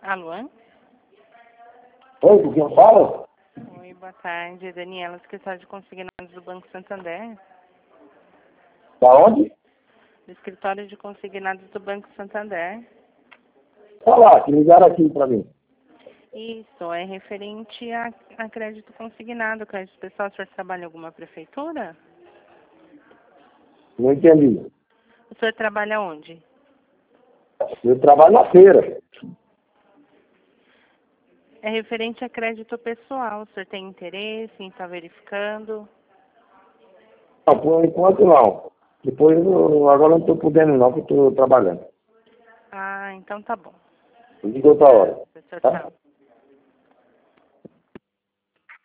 Alô? Oi, com quem fala? Oi, boa tarde. Daniela, escritório de consignados do Banco Santander. Da onde? Do escritório de consignados do Banco Santander. Falar, que ligaram aqui pra mim. Isso, é referente a crédito consignado, crédito pessoal. O senhor trabalha em alguma prefeitura? Não entendi. O senhor trabalha onde? Eu trabalho na feira. É referente a crédito pessoal. O senhor tem interesse em estar verificando? Não, por enquanto não. Depois, agora eu não estou podendo não, porque eu estou trabalhando. Ah, então tá bom. Eu digo outra hora. Tchau, Tá? tchau.